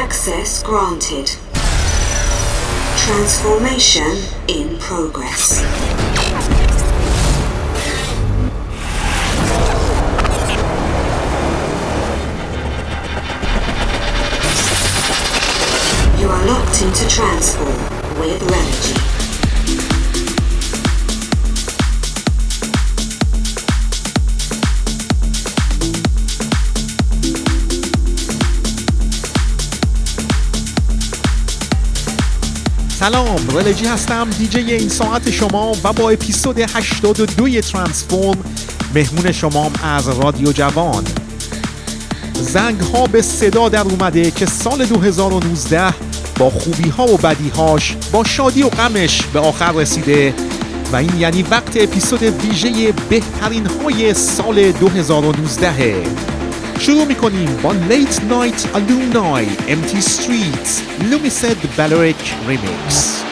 Access granted. Transformation in progress. You are locked into Transform with Relegy. سلام، رلجی هستم، دیجی این ساعت شما و با اپیزود 82 ترانسفورم مهمون شمام از رادیو جوان. زنگ ها به صدا در اومده که سال 2019 با خوبی ها و بدی هاش، با شادی و غمش به آخر رسیده و این یعنی وقت اپیزود ویژه بهترین های سال 2019. شروع میکنیم با Late Night Alumni Empty Streets Lumicide Balearic Remix.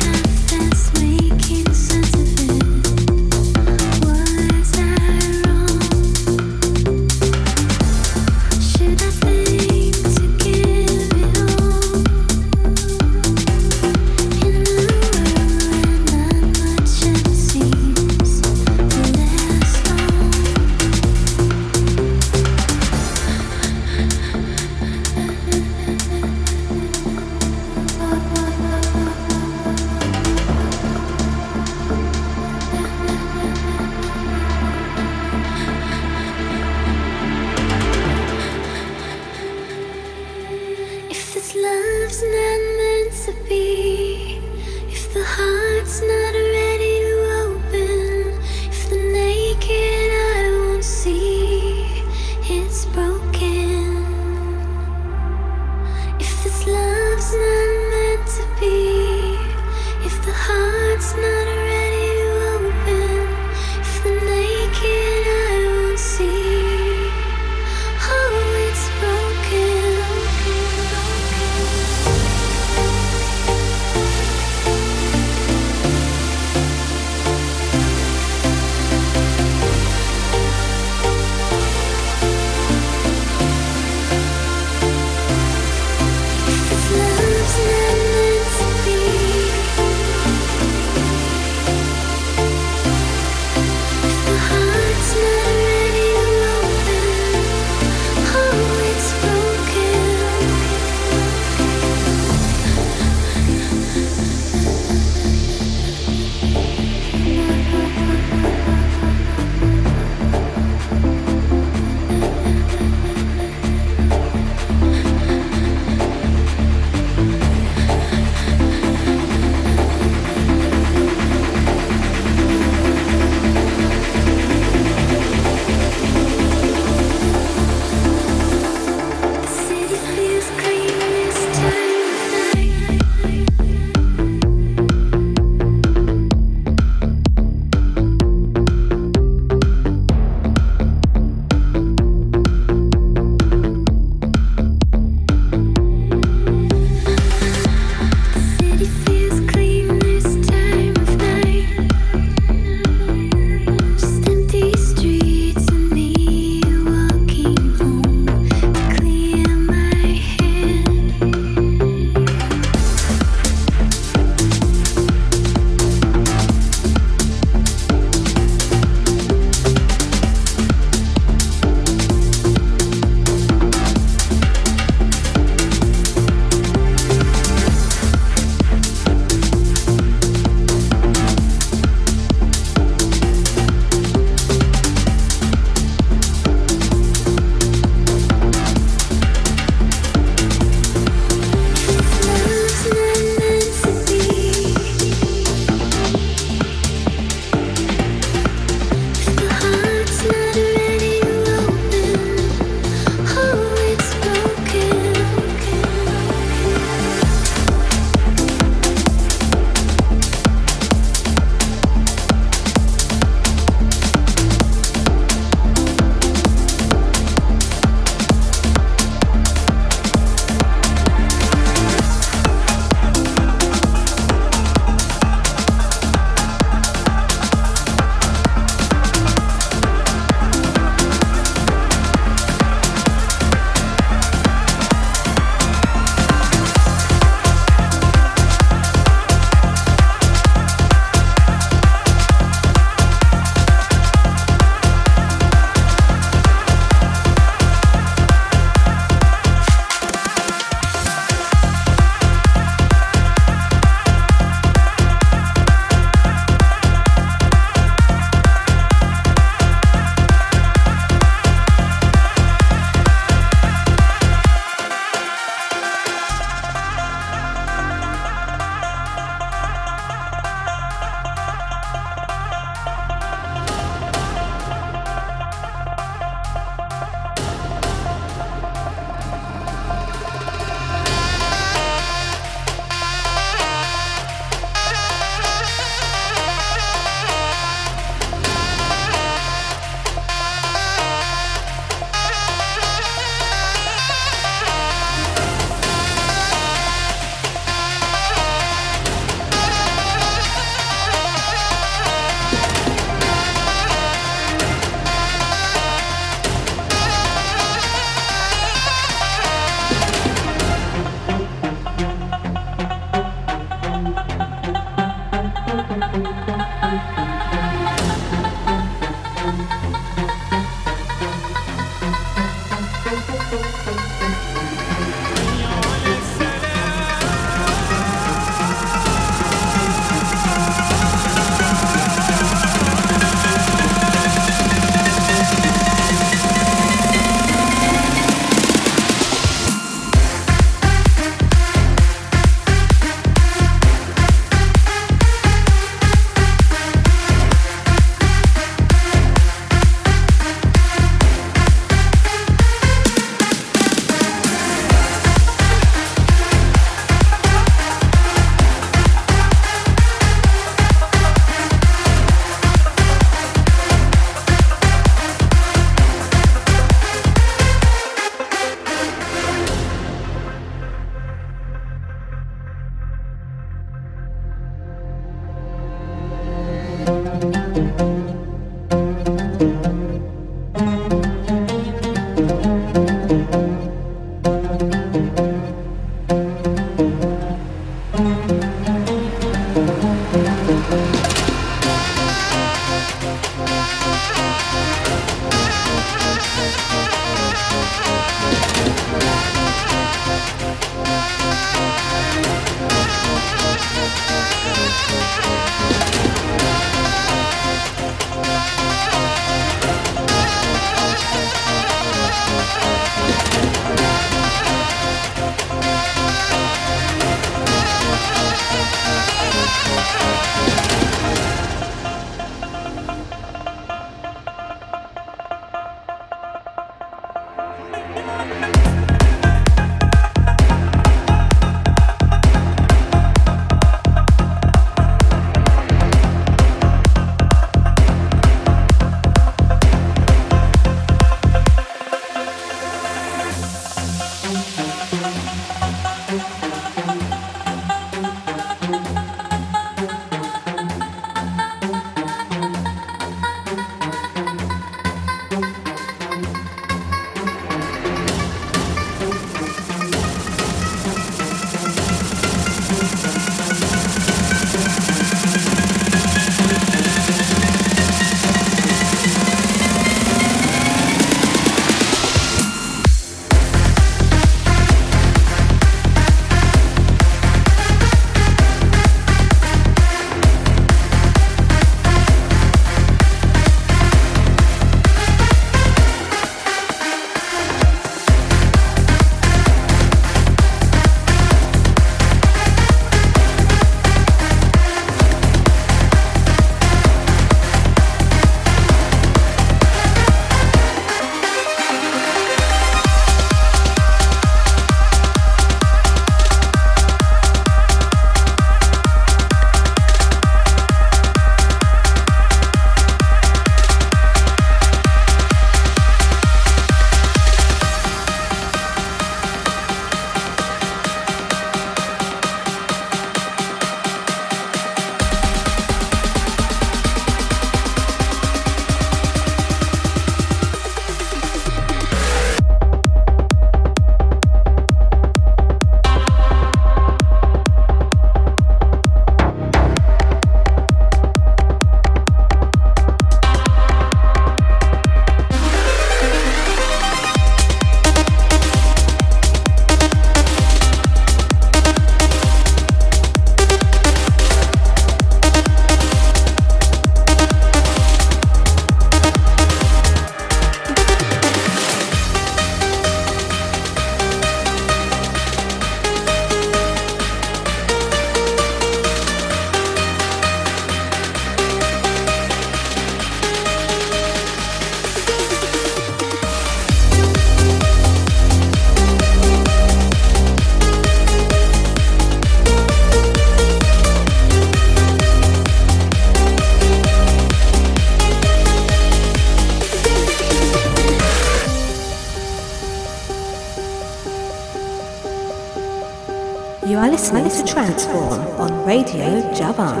You are listening to Transform on Radio Javan.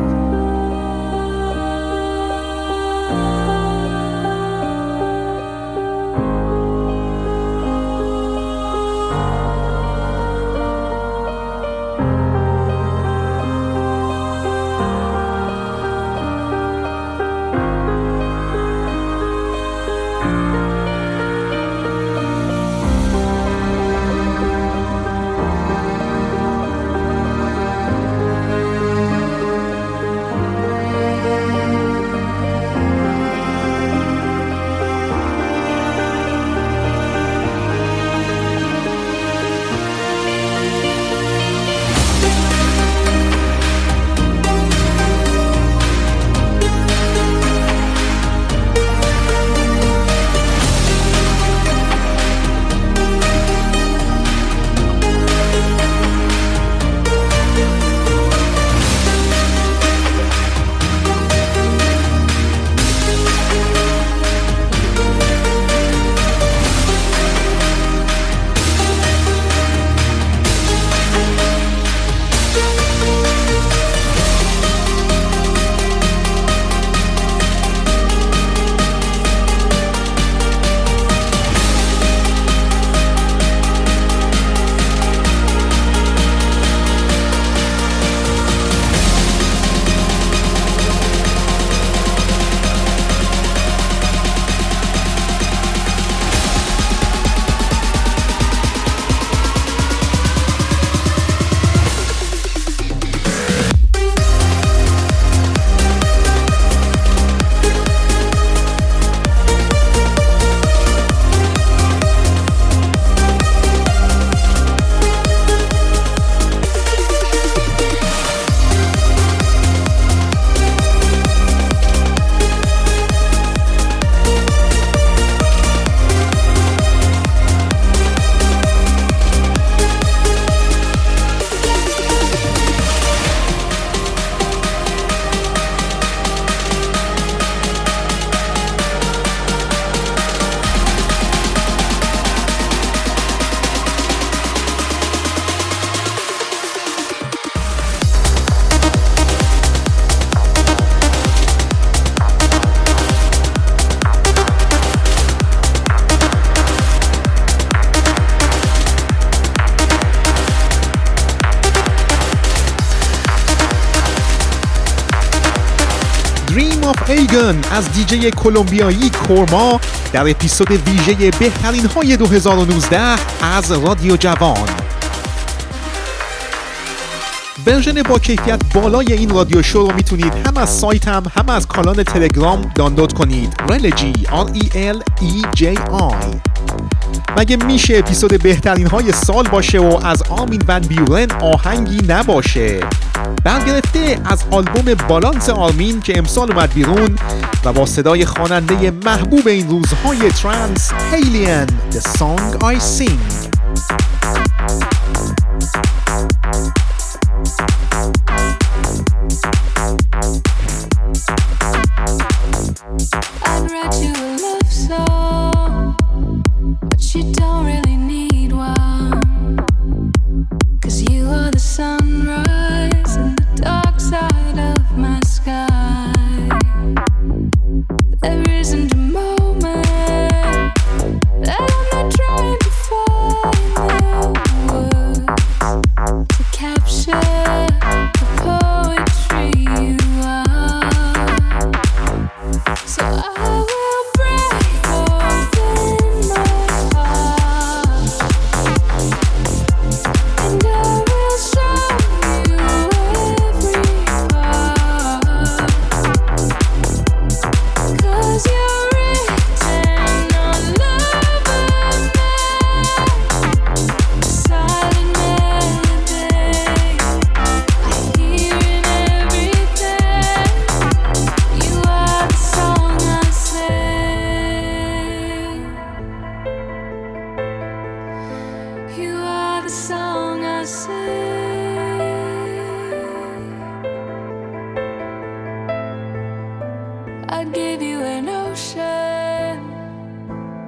ایگن از دیجی کلمبیایی کورما در اپیزود ویژه بهترین های 2019 از رادیو جوان. ورژن با کیفیت بالای این رادیو شو رو میتونید هم از سایتم هم از کانال تلگرام دانلود کنید. رلجی RELEJI. مگه میشه اپیزود بهترین های سال باشه و از آرمین ون بیورن آهنگی نباشه؟ برگرفته از آلبوم بالانس آرمین که امسال اومد بیرون و با صدای خواننده محبوب این روزهای ترانس هیلین The Song I Sing.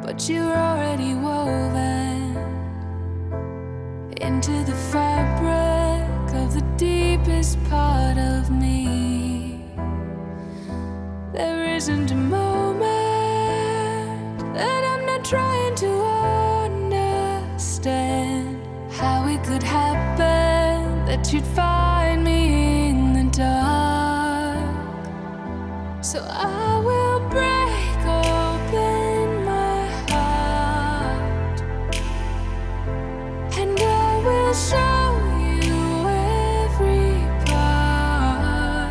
You're already woven into the fabric. of the deepest part of me. There isn't a moment that I'm not trying to understand how it could happen that you'd find me in the dark. So I will break open my heart, and I will show you every part,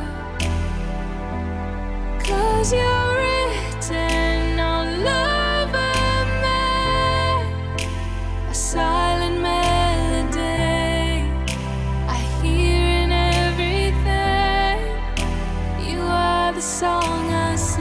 'cause you're written all over me, a silent melody I hear in everything. You are the song I sing.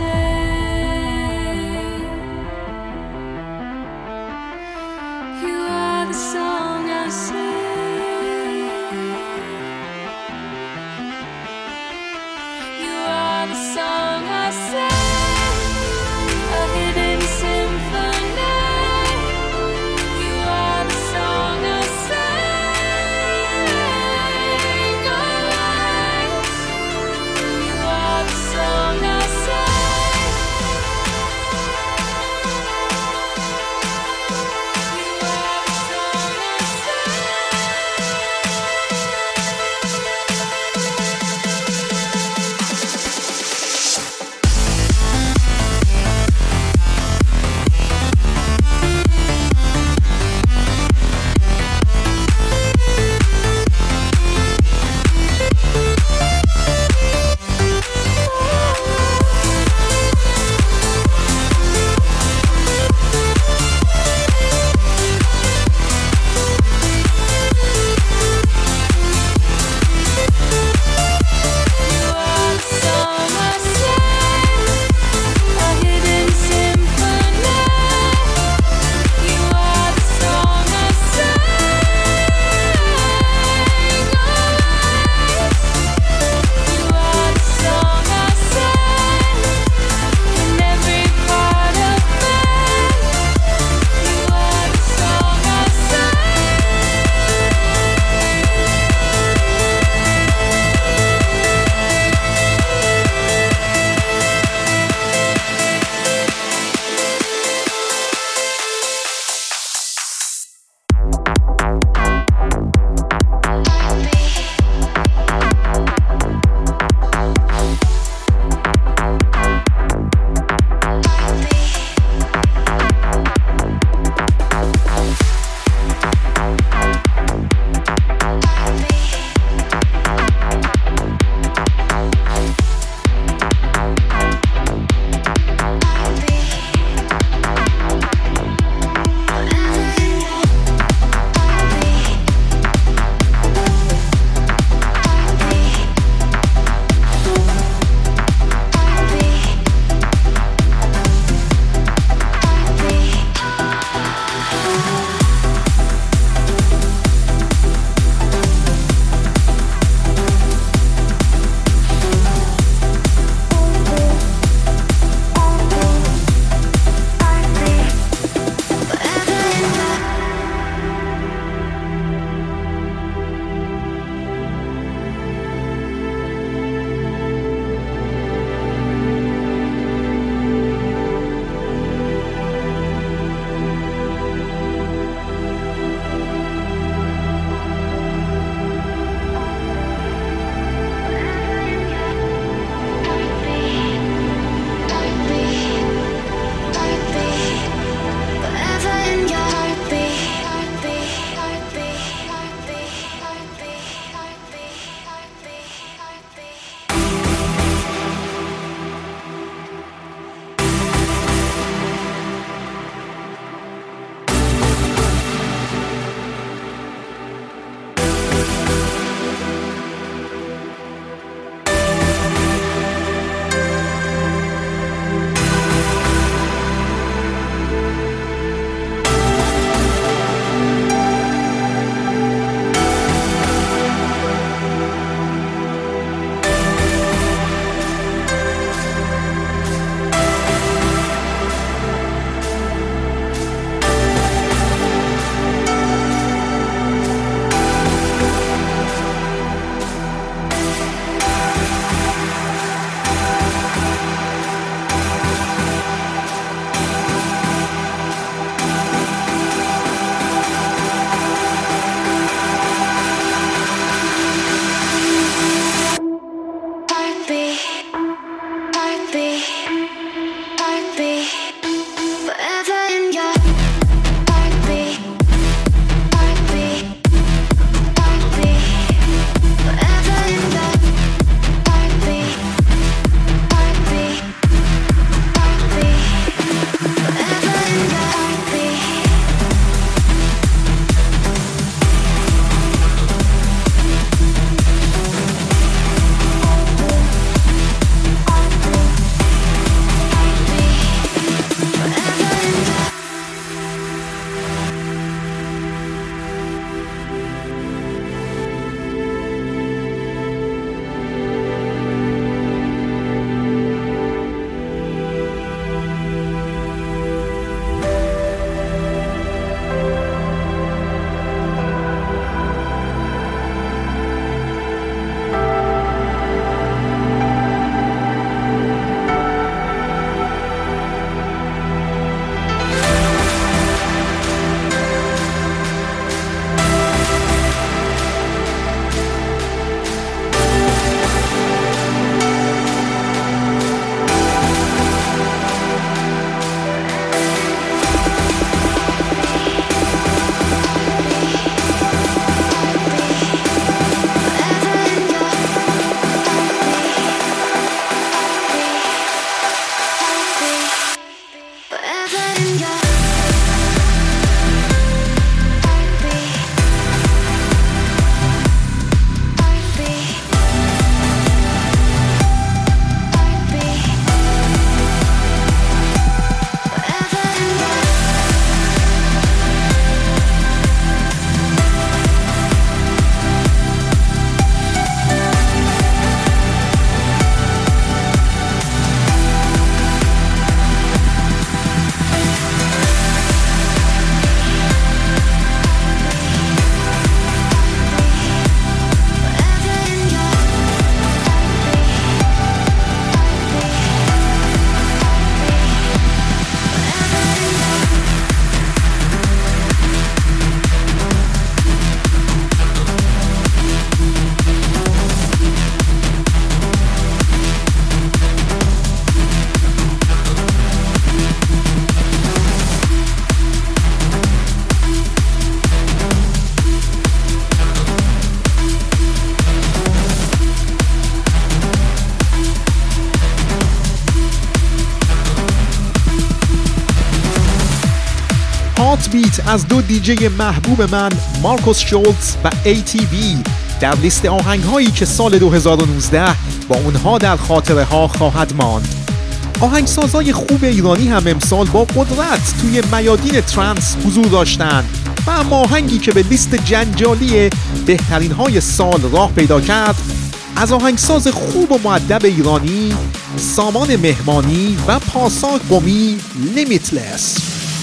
بیت از دو دیجی محبوب من مارکوس شولتز و ATV در لیست آهنگ هایی که سال 2019 با اونها در خاطره ها خواهد ماند. آهنگسازای خوب ایرانی هم امسال با قدرت توی میادین ترنس حضور داشتن و اما آهنگی که به لیست جنجالی بهترین های سال راه پیدا کرد از آهنگساز خوب و مؤدب ایرانی سامان مهمانی و پارسا قمی لیمیتلس.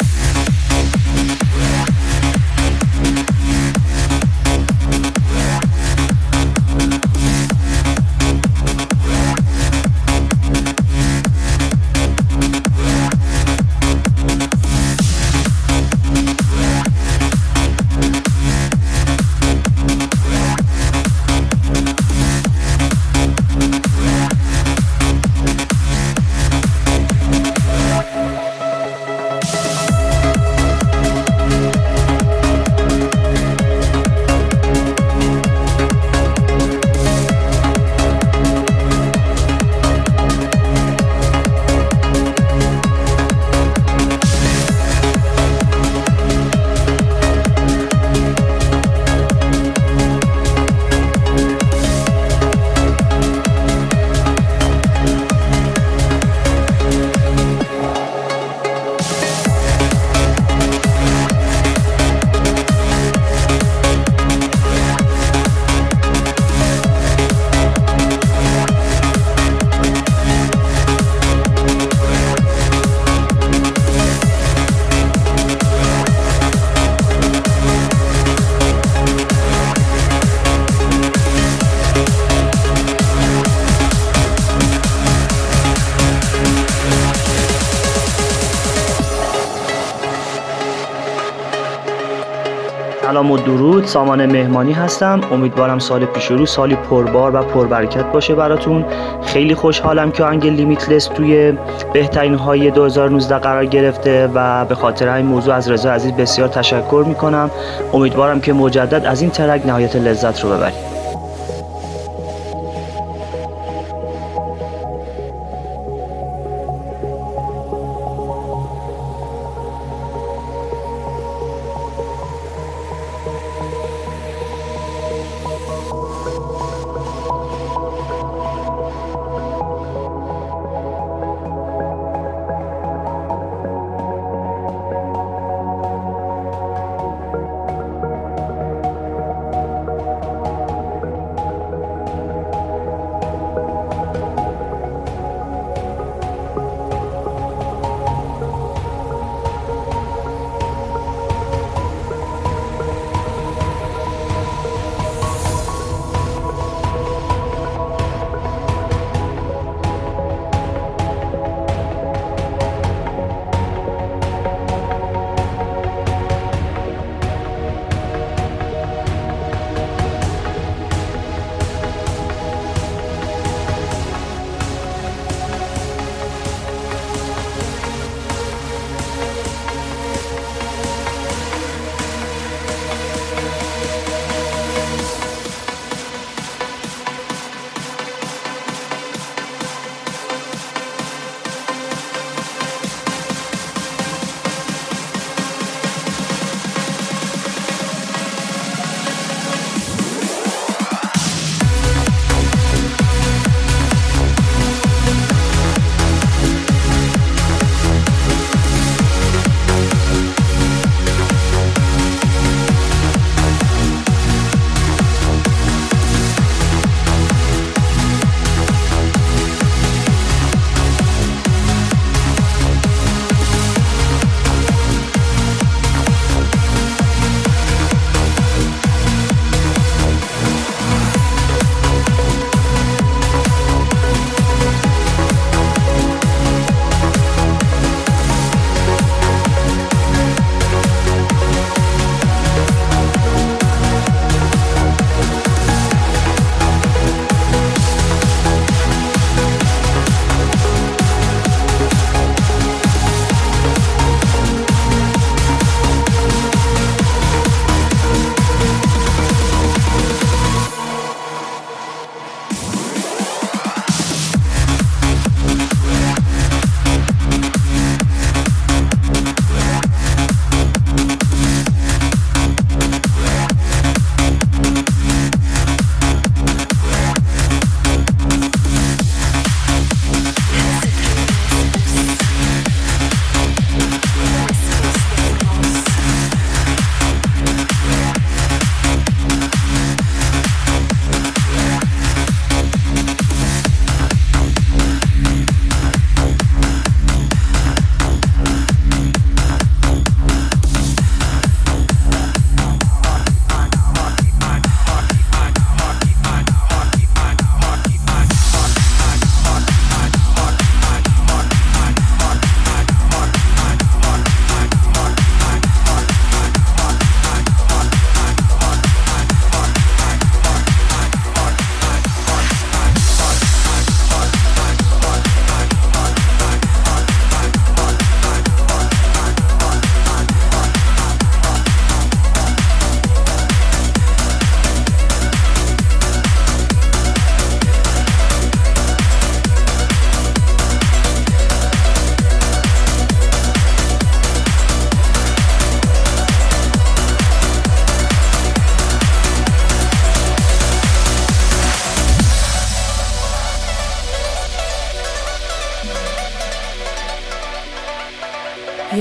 سلام و درود، سامان مهمانی هستم. امیدوارم سال پیش رو سالی پربار و پربرکت باشه براتون. خیلی خوشحالم که آهنگ لیمیتلس توی بهترین های 2019 قرار گرفته و به خاطر این موضوع از رضا عزیز بسیار تشکر میکنم. امیدوارم که مجدد از این ترک نهایت لذت رو ببرید.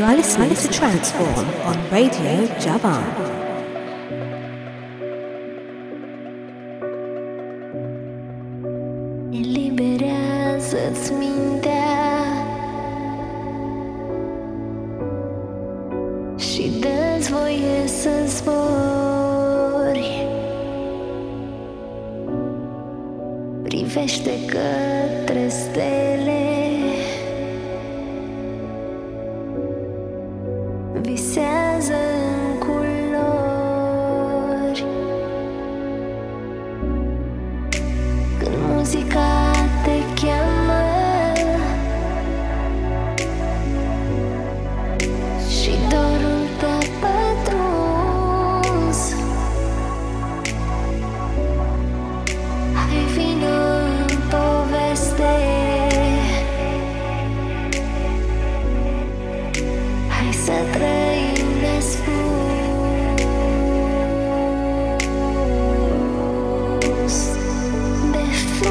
You are listening to Transform on Radio Javan. Eliberează-ți mintea și dă-ți voie să zbori. Privește către stele, visează în culori. Când muzica te cheamă și dorul te-a pătruns, hai vino în poveste, hai să trăim nespus de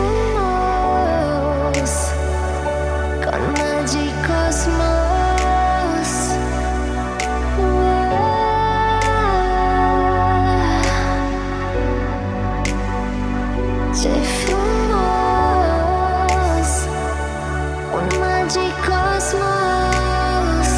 frumos, ca-n magic cosmos. Ce frumos, un magic cosmos.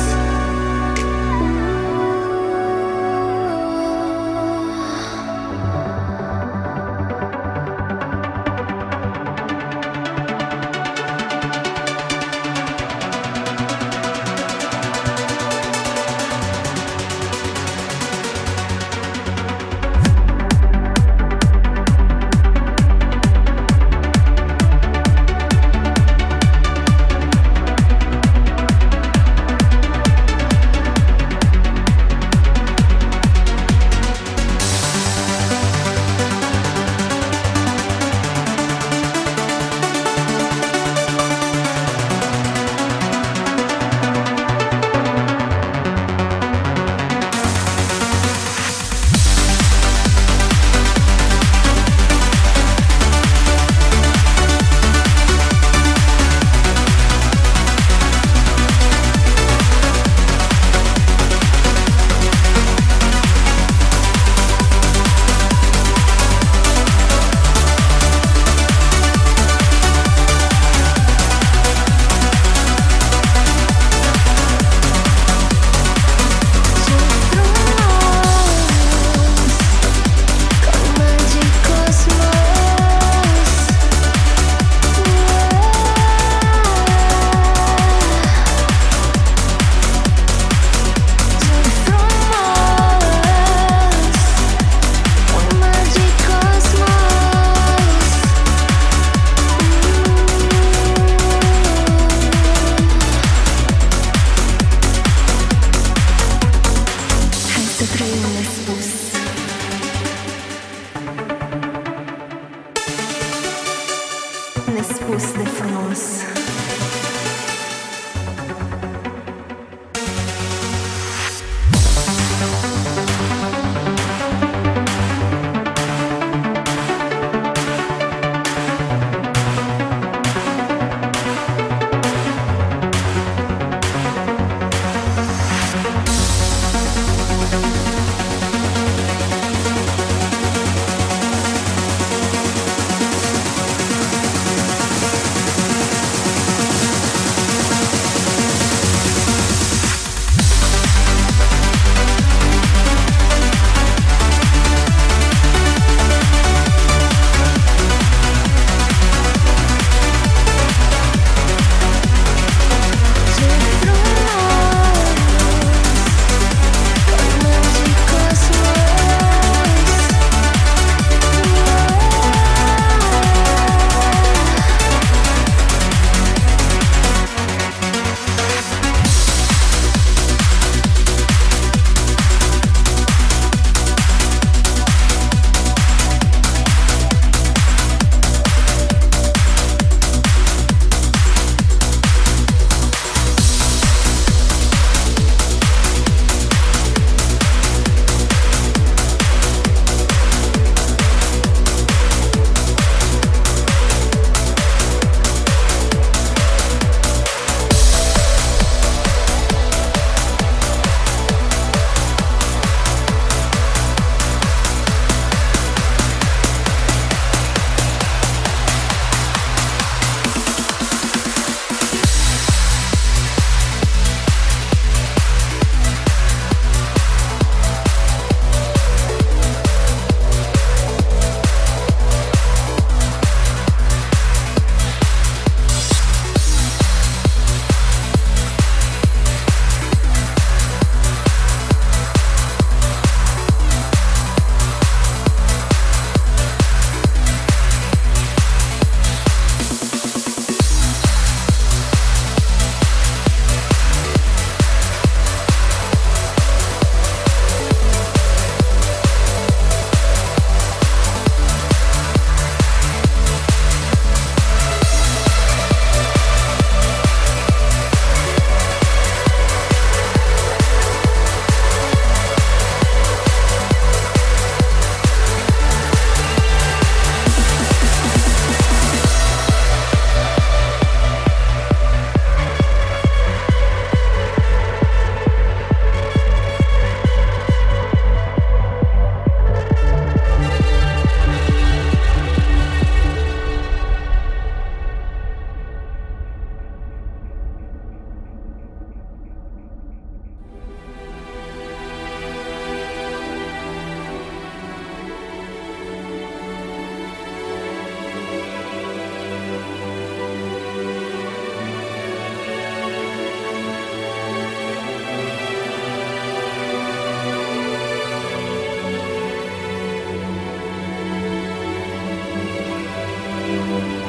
Nespus de frumos.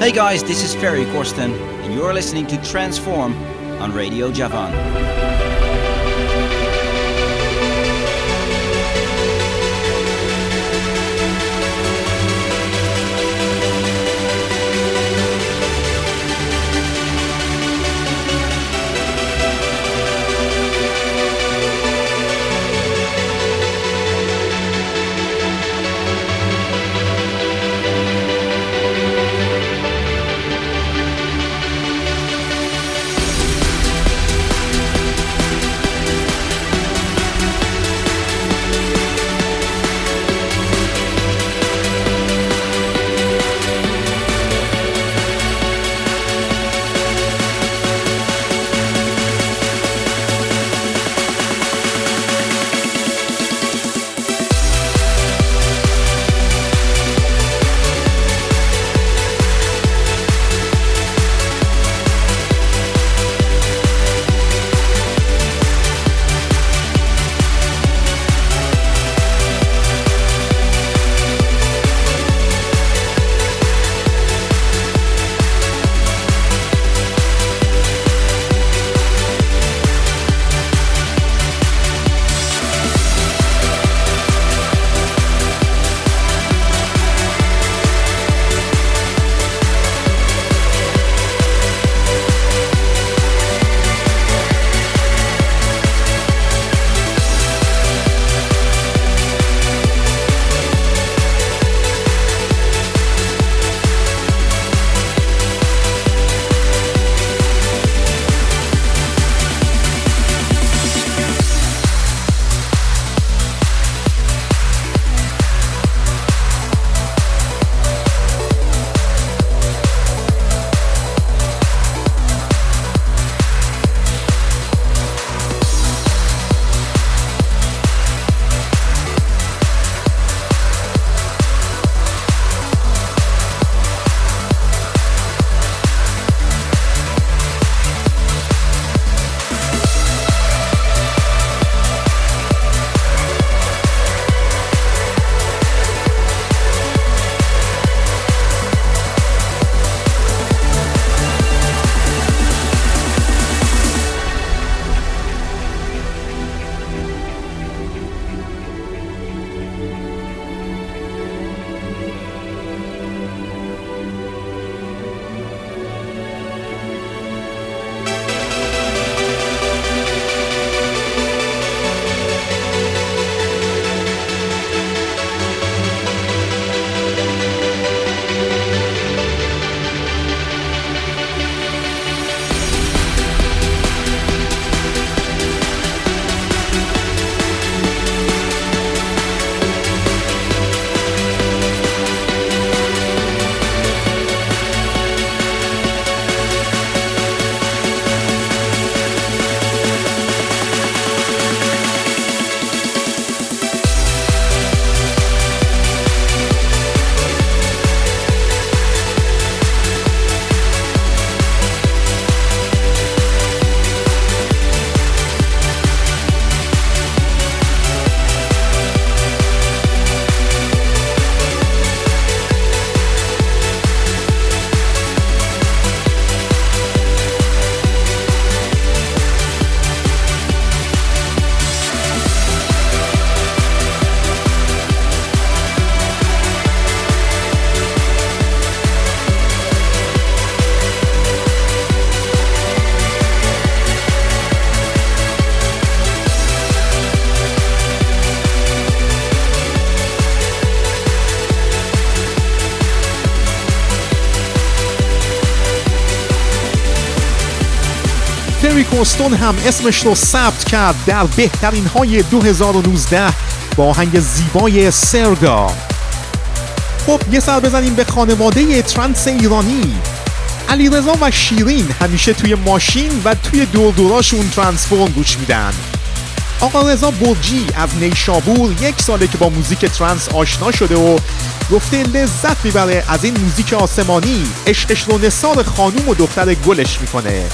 Hey guys, this is Ferry Corsten, and you're listening to Transform on Radio Javan. فری کورستون هم اسمش رو ثبت کرد در بهترین های 2019 با آهنگ زیبای سرگا. خب یه سر بزنیم به خانواده ترنس ایرانی. علیرضا و شیرین همیشه توی ماشین و توی دور-دوراشون ترانسفورم گوش میدن. آقا رضا برجی از نیشابور 1 ساله که با موزیک ترنس آشنا شده و گفته لذت میبره از این موزیک آسمانی، عشقش رو نثار خانوم و دختر گلش میکنه.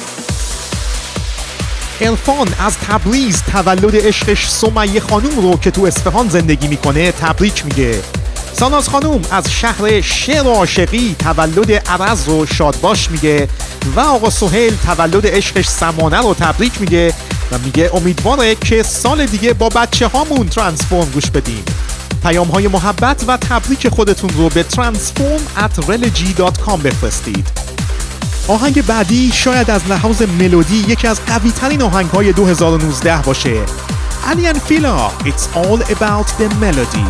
عرفان از تبریز تولد عشقش سمیه خانوم رو که تو اصفهان زندگی میکنه تبریک میگه. ساناز خانوم از شهر شعر و عاشقی تولد عرض رو شادباش میگه و آقا سهیل تولد عشقش سمانه رو تبریک میگه و میگه امیدواره که سال دیگه با بچه هامون ترانسفورم گوش بدیم. پیام های محبت و تبریک خودتون رو به transform@relg.com بفرستید. آهنگ بعدی شاید از لحاظ ملودی یکی از قوی ترین آهنگ های 2019 باشه. Aly & Fila, It's All About the Melody.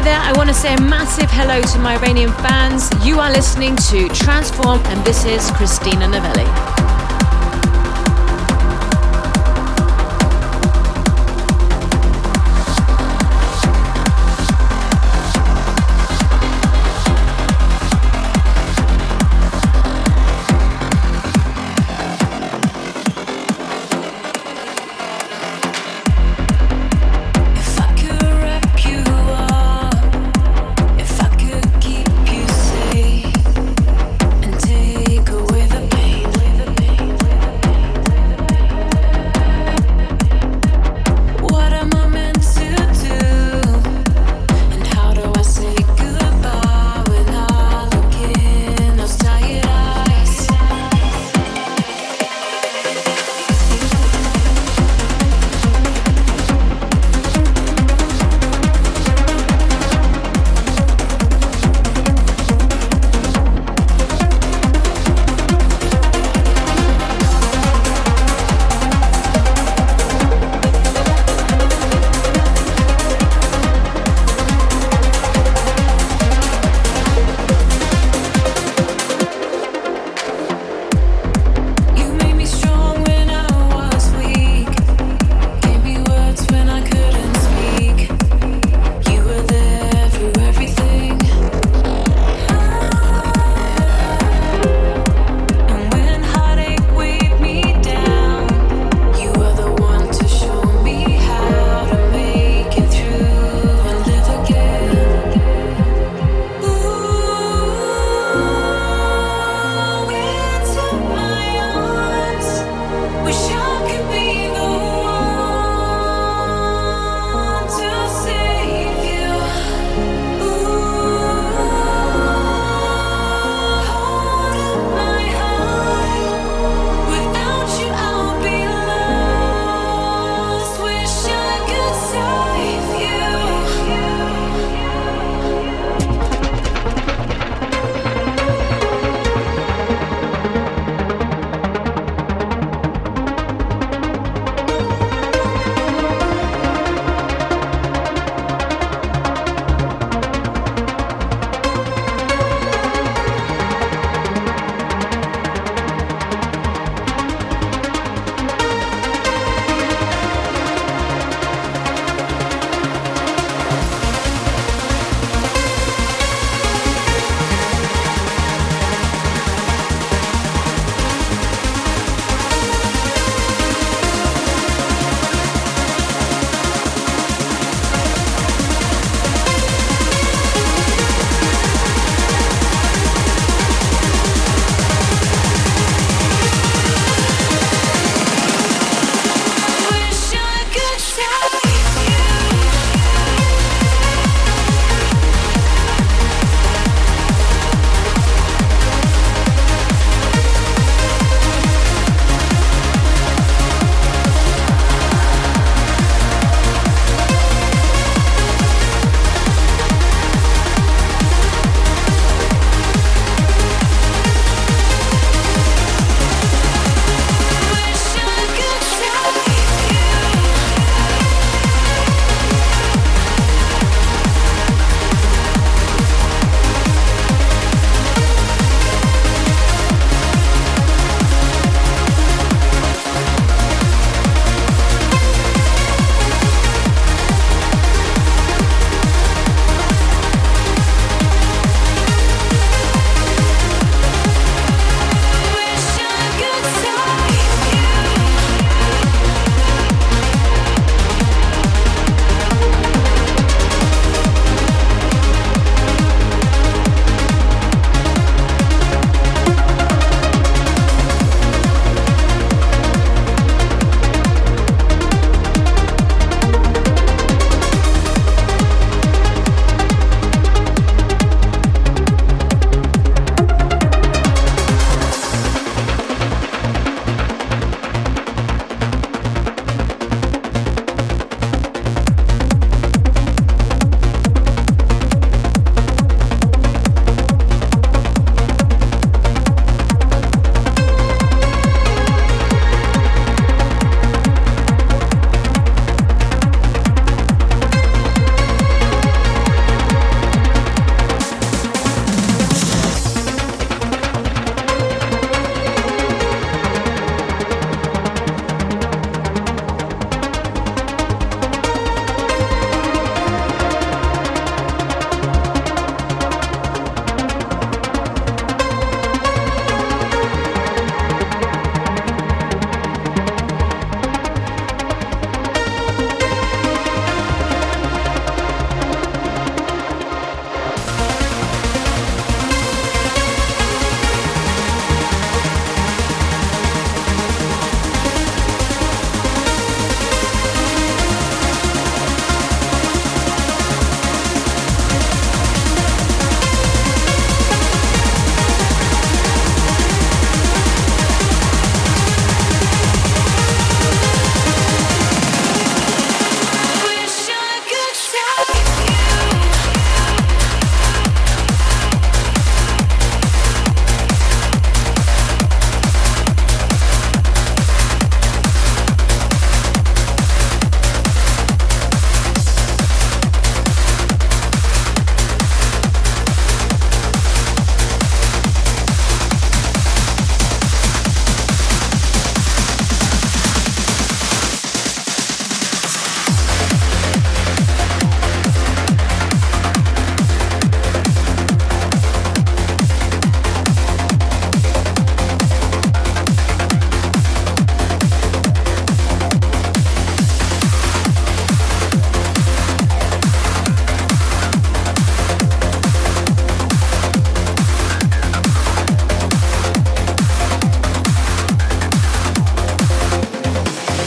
there, I want to say a massive hello to my Iranian fans. You are listening to Transform, and this is Christina Novelli. Take away the pain.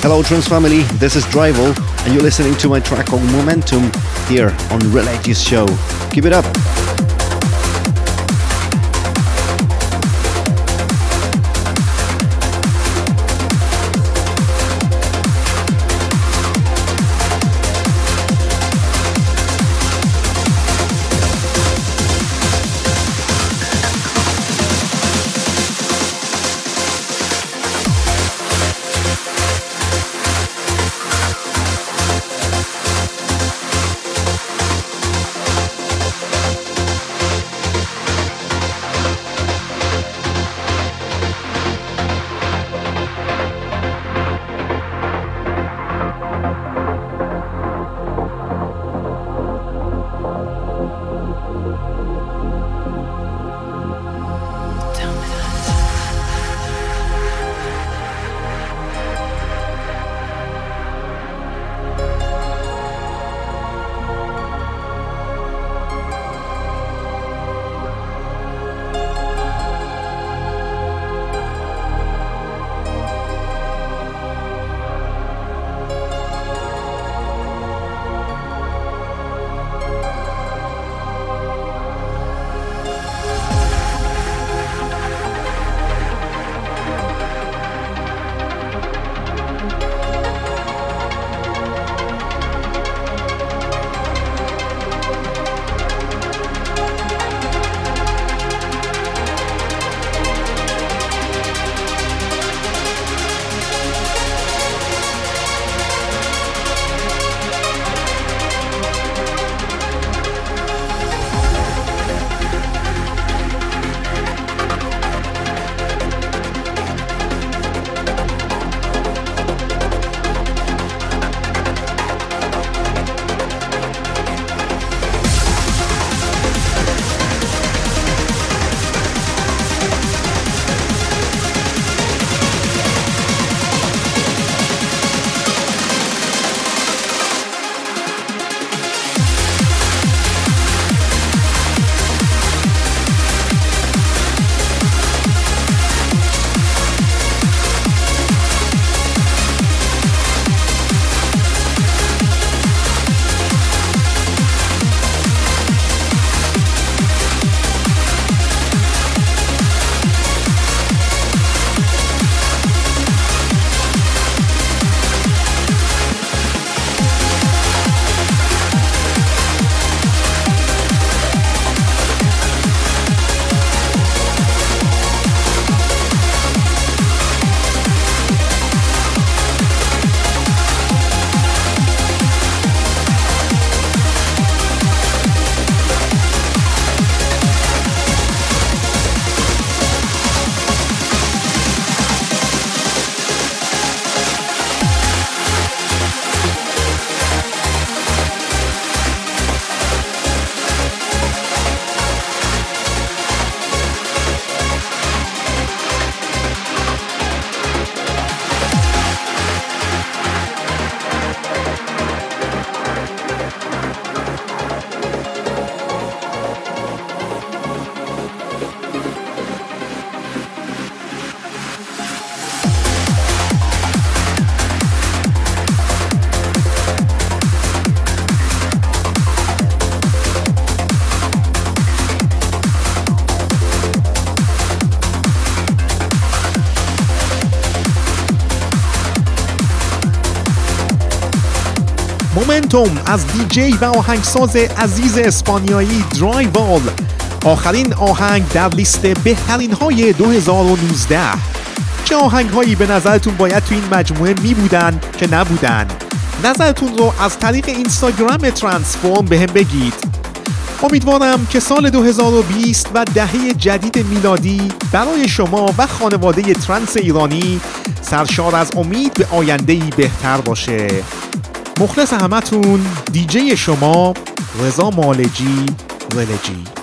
Hello Trance family, this is Drival and you're listening to my track called Momentum here on Religious Show. Keep it up! مومنتوم از دیجی و آهنگساز عزیز اسپانیایی درایوال، آخرین آهنگ در لیست بهترین های 2019. چه آهنگ هایی به نظرتون باید تو این مجموعه می بودن که نبودن؟ نظرتون رو از طریق اینستاگرام ترانسفورم بهم بگید. امیدوارم که سال 2020 و دهه جدید میلادی برای شما و خانواده ترنس ایرانی سرشار از امید به آینده‌ای بهتر باشه. مخلص همتون، دیجی شما رضا مالجی ولجی.